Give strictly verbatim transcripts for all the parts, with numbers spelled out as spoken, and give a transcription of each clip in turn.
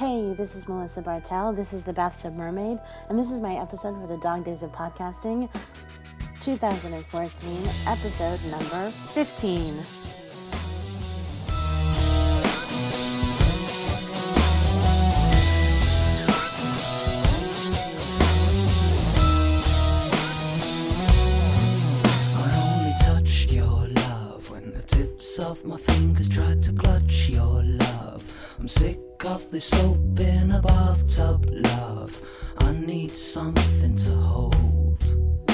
Hey, this is Melissa Bartell. This is the Bathtub Mermaid, and this is my episode for the Dog Days of Podcasting twenty fourteen, episode number fifteen. Of my fingers tried to clutch your love. I'm sick of this soap in a bathtub, love. I need something to hold.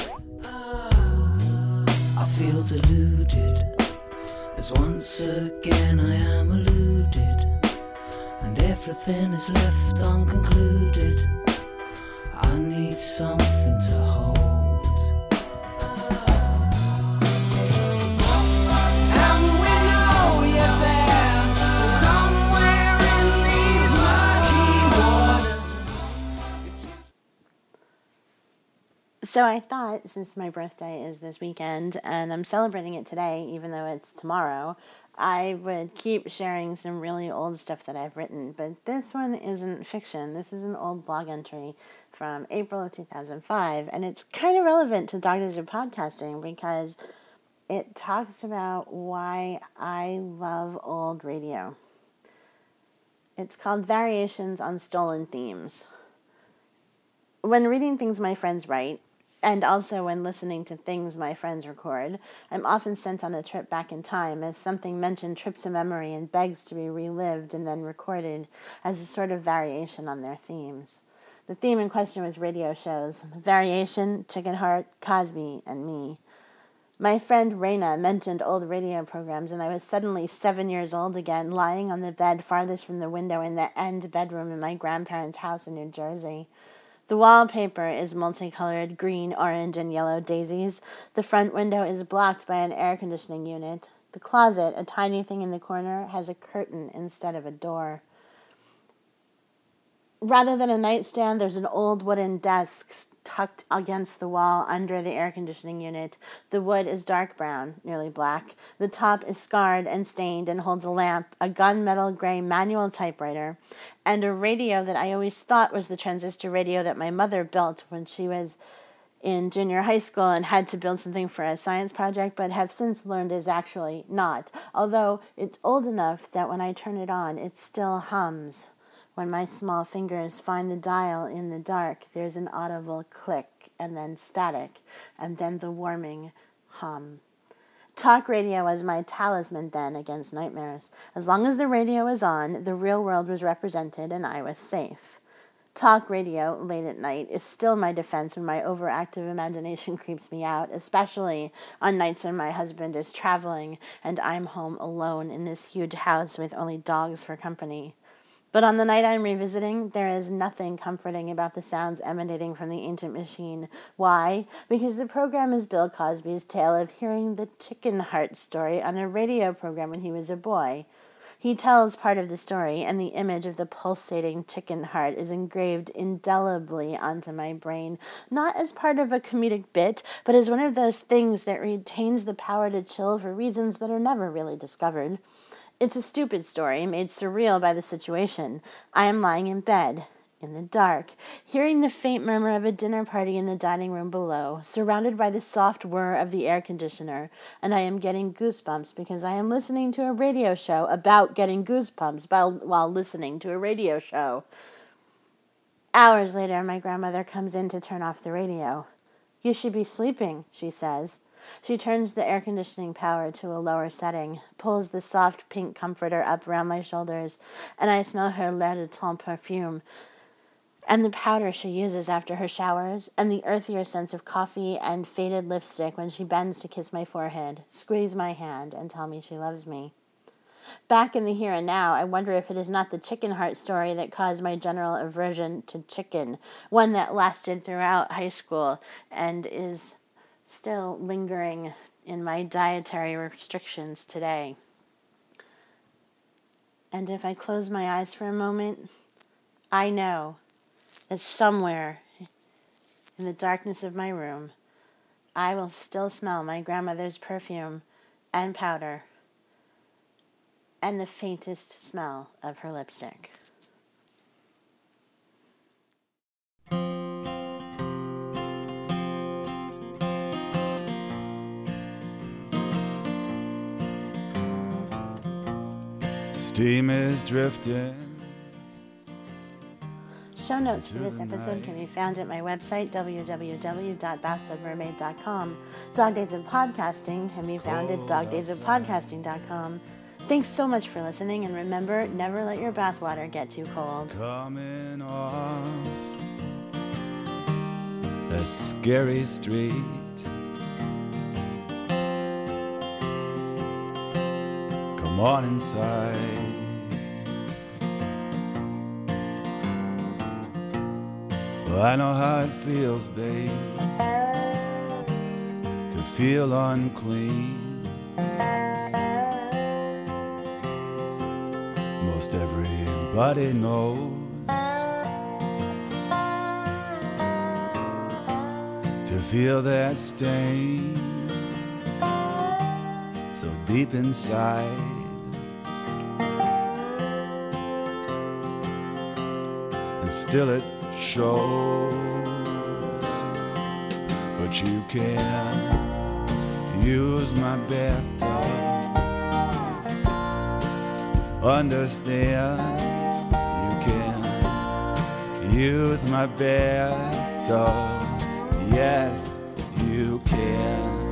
I feel deluded as once again I am eluded, and everything is left unconcluded. I need something to hold. So I thought, since my birthday is this weekend, and I'm celebrating it today, even though it's tomorrow, I would keep sharing some really old stuff that I've written. But this one isn't fiction. This is an old blog entry from April of two thousand five, and it's kind of relevant to Dog Days of Podcasting because it talks about why I love old radio. It's called Variations on Stolen Themes. When reading things my friends write, and also when listening to things my friends record, I'm often sent on a trip back in time as something mentioned trips a memory and begs to be relived and then recorded as a sort of variation on their themes. The theme in question was radio shows. Variation, Chicken Heart, Cosby, and me. My friend Raina mentioned old radio programs, and I was suddenly seven years old again, lying on the bed farthest from the window in the end bedroom in my grandparents' house in New Jersey. The wallpaper is multicolored green, orange, and yellow daisies. The front window is blocked by an air conditioning unit. The closet, a tiny thing in the corner, has a curtain instead of a door. Rather than a nightstand, there's an old wooden desk tucked against the wall under the air conditioning unit. The wood is dark brown, nearly black. The top is scarred and stained and holds a lamp, a gunmetal gray manual typewriter, and a radio that I always thought was the transistor radio that my mother built when she was in junior high school and had to build something for a science project, but have since learned is actually not, although it's old enough that when I turn it on, it still hums. When my small fingers find the dial in the dark, there's an audible click, and then static, and then the warming hum. Talk radio was my talisman then against nightmares. As long as the radio was on, the real world was represented, and I was safe. Talk radio, late at night, is still my defense when my overactive imagination creeps me out, especially on nights when my husband is traveling and I'm home alone in this huge house with only dogs for company. But on the night I'm revisiting, there is nothing comforting about the sounds emanating from the ancient machine. Why? Because the program is Bill Cosby's tale of hearing the Chicken Heart story on a radio program when he was a boy. He tells part of the story, and the image of the pulsating chicken heart is engraved indelibly onto my brain, not as part of a comedic bit, but as one of those things that retains the power to chill for reasons that are never really discovered. It's a stupid story, made surreal by the situation. I am lying in bed, in the dark, hearing the faint murmur of a dinner party in the dining room below, surrounded by the soft whir of the air conditioner, and I am getting goosebumps because I am listening to a radio show about getting goosebumps while, while listening to a radio show. Hours later, my grandmother comes in to turn off the radio. "You should be sleeping," she says. She turns the air conditioning power to a lower setting, pulls the soft pink comforter up around my shoulders, and I smell her L'air de Temps perfume, and the powder she uses after her showers, and the earthier sense of coffee and faded lipstick when she bends to kiss my forehead, squeeze my hand, and tell me she loves me. Back in the here and now, I wonder if it is not the chicken heart story that caused my general aversion to chicken, one that lasted throughout high school and is still lingering in my dietary restrictions today. And if I close my eyes for a moment, I know that somewhere in the darkness of my room, I will still smell my grandmother's perfume and powder and the faintest smell of her lipstick. steam is drifting. Show notes for this episode can be found at my website, w w w dot bathtub mermaid dot com. Dog Days of Podcasting can be found at dog days of podcasting dot com. Thanks so much for listening, and remember, never let your bathwater get too cold. Coming off a scary street, come on inside. Well, I know how it feels, babe, to feel unclean. Most everybody knows to feel that stain so deep inside. And still it shows, but you can use my bathtub. Understand, you can use my bathtub. Yes, you can.